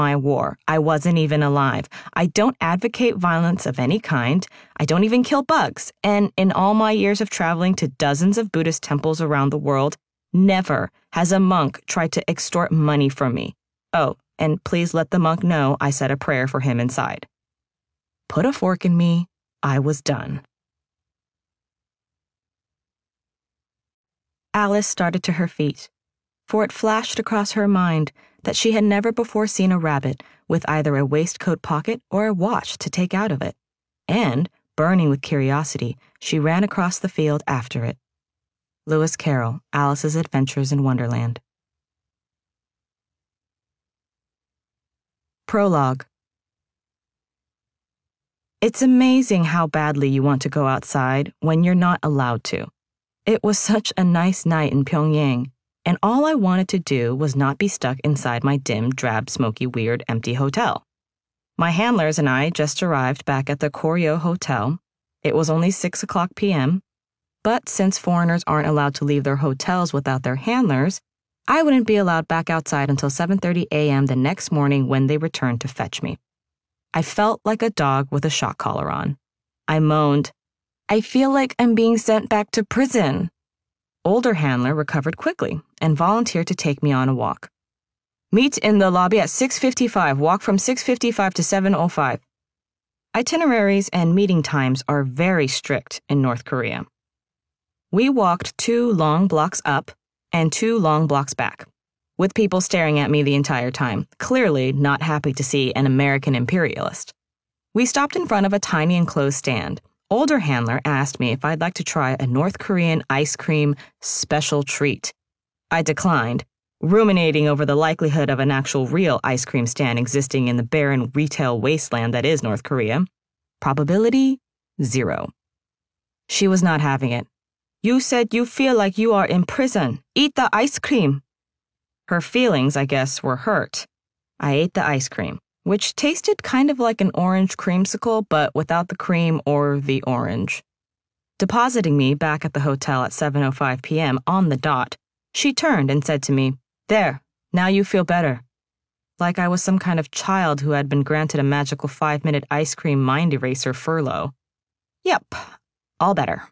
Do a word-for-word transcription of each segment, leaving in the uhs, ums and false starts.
my war. I wasn't even alive. I don't advocate violence of any kind. I don't even kill bugs. And in all my years of traveling to dozens of Buddhist temples around the world, never has a monk tried to extort money from me. Oh, and please let the monk know I said a prayer for him inside. Put a fork in me. I was done. Alice started to her feet, for it flashed across her mind that she had never before seen a rabbit with either a waistcoat pocket or a watch to take out of it, and, burning with curiosity, she ran across the field after it. Lewis Carroll, Alice's Adventures in Wonderland. Prologue. It's amazing how badly you want to go outside when you're not allowed to. It was such a nice night in Pyongyang, and all I wanted to do was not be stuck inside my dim, drab, smoky, weird, empty hotel. My handlers and I just arrived back at the Koryo Hotel. It was only six o'clock p m, but since foreigners aren't allowed to leave their hotels without their handlers, I wouldn't be allowed back outside until seven thirty a m the next morning when they returned to fetch me. I felt like a dog with a shock collar on. I moaned, "I feel like I'm being sent back to prison." Older handler recovered quickly and volunteered to take me on a walk. "Meet in the lobby at six fifty-five. Walk from six fifty-five to seven oh five. Itineraries and meeting times are very strict in North Korea. We walked two long blocks up and two long blocks back, with people staring at me the entire time, clearly not happy to see an American imperialist. We stopped in front of a tiny enclosed stand. Older handler asked me if I'd like to try a North Korean ice cream special treat. I declined, ruminating over the likelihood of an actual real ice cream stand existing in the barren retail wasteland that is North Korea. Probability, zero. She was not having it. "You said you feel like you are in prison. Eat the ice cream." Her feelings, I guess, were hurt. I ate the ice cream, which tasted kind of like an orange creamsicle, but without the cream or the orange. Depositing me back at the hotel at seven oh five p m on the dot, she turned and said to me, "There, now you feel better." Like I was some kind of child who had been granted a magical five-minute ice cream mind eraser furlough. Yep, all better.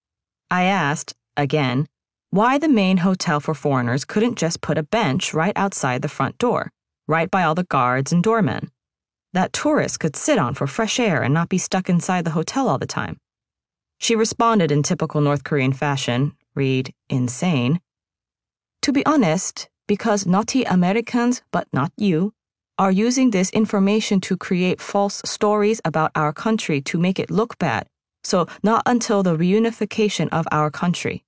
I asked, again, why the main hotel for foreigners couldn't just put a bench right outside the front door, right by all the guards and doormen, that tourists could sit on for fresh air and not be stuck inside the hotel all the time. She responded in typical North Korean fashion, read insane. "To be honest, because naughty Americans, but not you, are using this information to create false stories about our country to make it look bad, so not until the reunification of our country."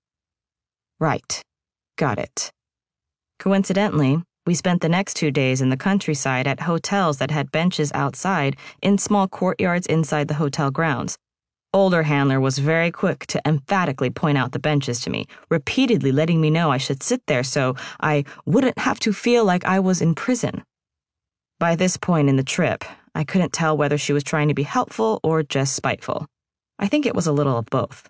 Right. Got it. Coincidentally, we spent the next two days in the countryside at hotels that had benches outside in small courtyards inside the hotel grounds. Older handler was very quick to emphatically point out the benches to me, repeatedly letting me know I should sit there so I wouldn't have to feel like I was in prison. By this point in the trip, I couldn't tell whether she was trying to be helpful or just spiteful. I think it was a little of both.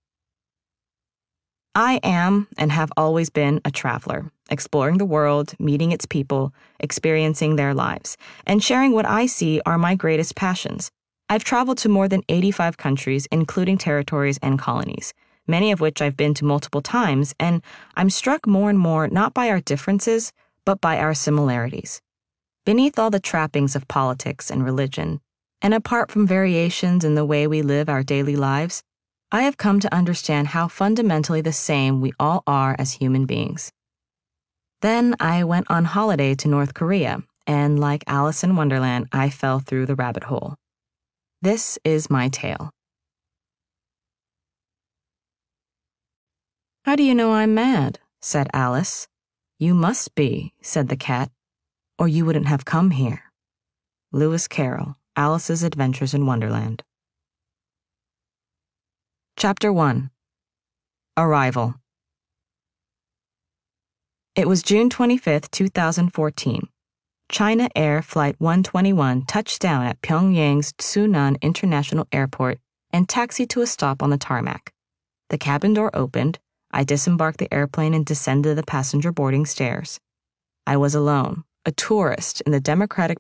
I am and have always been a traveler, exploring the world, meeting its people, experiencing their lives, and sharing what I see are my greatest passions. I've traveled to more than eighty-five countries, including territories and colonies, many of which I've been to multiple times, and I'm struck more and more not by our differences, but by our similarities. Beneath all the trappings of politics and religion, and apart from variations in the way we live our daily lives, I have come to understand how fundamentally the same we all are as human beings. Then I went on holiday to North Korea, and like Alice in Wonderland, I fell through the rabbit hole. This is my tale. "How do you know I'm mad?" said Alice. "You must be," said the cat, "or you wouldn't have come here." Lewis Carroll, Alice's Adventures in Wonderland. Chapter one. Arrival. It was June twenty-fifth, two thousand fourteen. China Air Flight one twenty-one touched down at Pyongyang's Tsunan International Airport and taxied to a stop on the tarmac. The cabin door opened. I disembarked the airplane and descended the passenger boarding stairs. I was alone, a tourist in the democratic